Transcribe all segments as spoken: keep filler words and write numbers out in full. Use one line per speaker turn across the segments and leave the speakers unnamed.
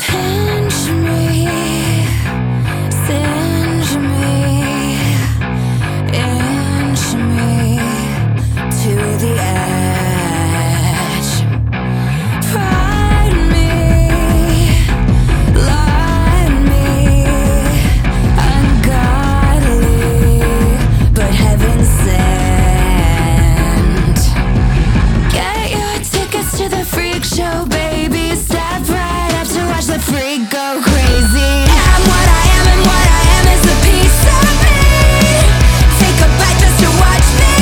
Pinch me, singe me, inch me to the edge. Pride me, lie me, ungodly, but heaven sent. Get your tickets to the freak show, baby. Step right up to watch the freak go crazy. I'm what I am, and what I am is a piece of me. Take a bite just to watch me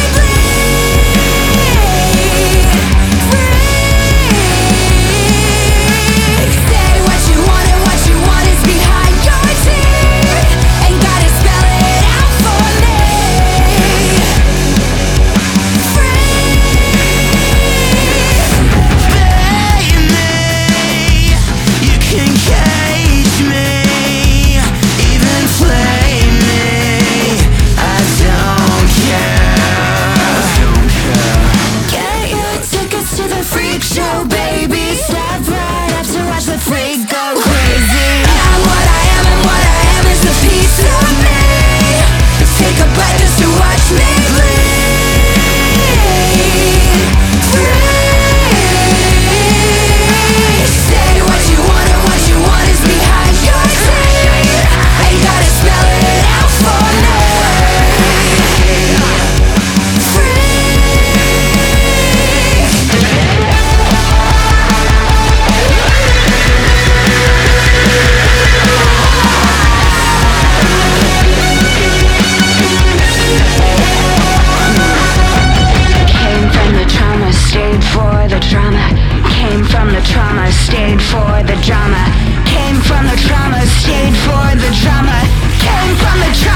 bleed. Freak. Say what you want, and what you want is behind your teeth. Ain't gotta spell it out for me.
You can cage me, even flame me. I don't care.
Get your tickets to the freak show, baby. Step right up to watch the freak go crazy. I'm what I am, and what I am is a piece of me. Take a bite just to watch me bleed. Freak. Say what you want, and what you want is behind your teeth. Ain't gotta spell it out for me. Came from the trauma, stayed for the drama. Came from the trauma, stayed for the drama. Came from the trauma, stayed for the drama. Came from the trauma.